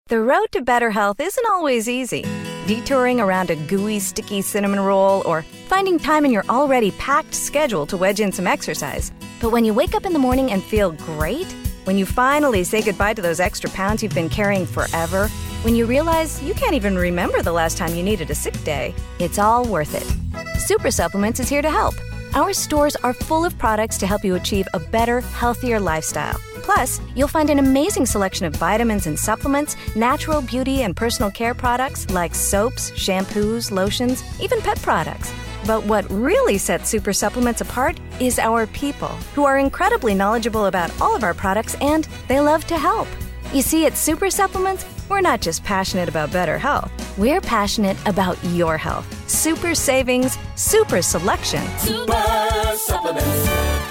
The road to better health isn't always easy. Detouring around a gooey, sticky cinnamon roll or finding time in your already packed schedule to wedge in some exercise. But when you wake up in the morning and feel great, when you finally say goodbye to those extra pounds you've been carrying forever, when you realize you can't even remember the last time you needed a sick day, it's all worth it. Super Supplements is here to help. Our stores are full of products to help you achieve a better, healthier lifestyle. Plus, you'll find an amazing selection of vitamins and supplements, natural beauty and personal care products like soaps, shampoos, lotions, even pet products. But what really sets Super Supplements apart is our people, who are incredibly knowledgeable about all of our products and they love to help. You see, at Super Supplements, we're not just passionate about better health. We're passionate about your health. Super savings, super selection. Super Supplements.